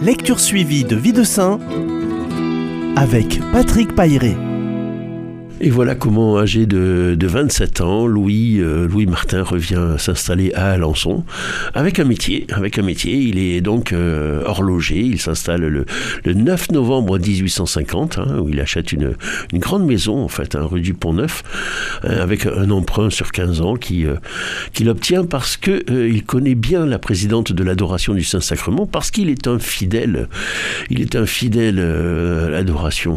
Lecture suivie de Vie de Saint avec Patrick Pailleret. Et voilà comment, âgé de 27 ans, Louis Martin revient s'installer à Alençon avec un métier. Il est donc horloger. Il s'installe le 9 novembre 1850, où il achète une grande maison, en fait, rue du Pont-Neuf, avec un emprunt sur 15 ans qu'il obtient parce que il connaît bien la présidente de l'adoration du Saint-Sacrement, parce qu'il est un fidèle. À l'adoration.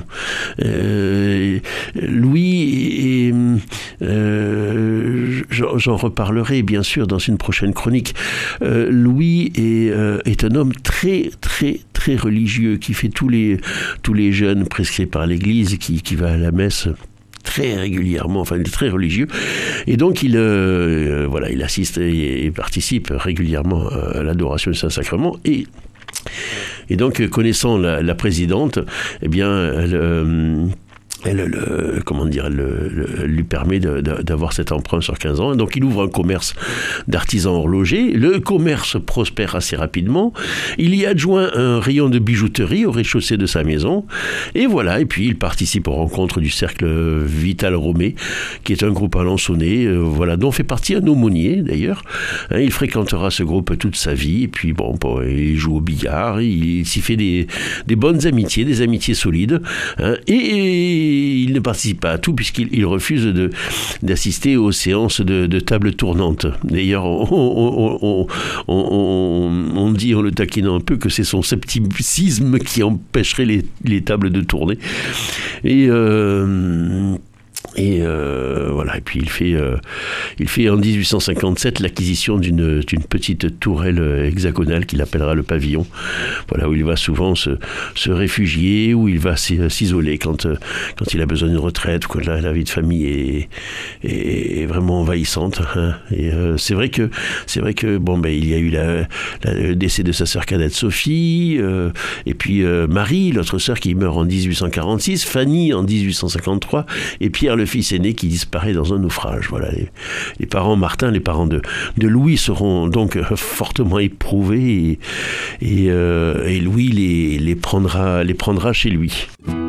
Louis, et j'en reparlerai bien sûr dans une prochaine chronique. Louis est un homme très très très religieux, qui fait tous les jeûnes prescrits par l'Église, qui va à la messe très régulièrement, enfin il est très religieux, et donc il assiste et participe régulièrement à l'adoration du Saint-Sacrement, et donc connaissant la présidente, eh bien elle lui permet d'avoir cet emprunt sur 15 ans. Donc il ouvre un commerce d'artisans horlogers. Le commerce prospère assez rapidement. Il y adjoint un rayon de bijouterie au rez-de-chaussée de sa maison. Et voilà, et puis il participe aux rencontres du cercle Vital Romé, qui est un groupe alençonnais, dont fait partie un aumônier d'ailleurs. Il fréquentera ce groupe toute sa vie. Et puis il joue au billard. Il s'y fait des bonnes amitiés, des amitiés solides. Et il ne participe pas à tout, puisqu'il refuse d'assister aux séances de table tournante. D'ailleurs, on dit, en le taquinant un peu, que c'est son scepticisme qui empêcherait les tables de tourner. Et puis il fait en 1857 l'acquisition d'une petite tourelle hexagonale qu'il appellera le pavillon, où il va souvent se réfugier, où il va s'isoler quand il a besoin d'une retraite, quand la vie de famille est vraiment envahissante. Et c'est vrai que il y a eu le décès de sa sœur cadette Sophie, et puis Marie, l'autre sœur, qui meurt en 1846, Fanny en 1853, et Pierre, le fils aîné, qui disparaît dans un naufrage. Voilà, les parents Martin, les parents de Louis, seront donc fortement éprouvés, et Louis les prendra chez lui.